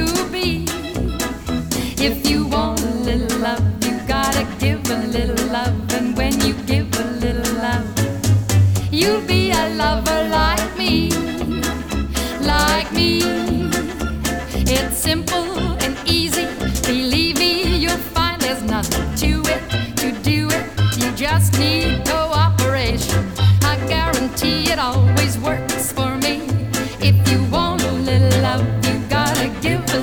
be. If you want a little love, you gotta give a little love. And when you give a little love, you'll be a lover like me, like me. It's simple and easy. Believe me, you'll find there's nothing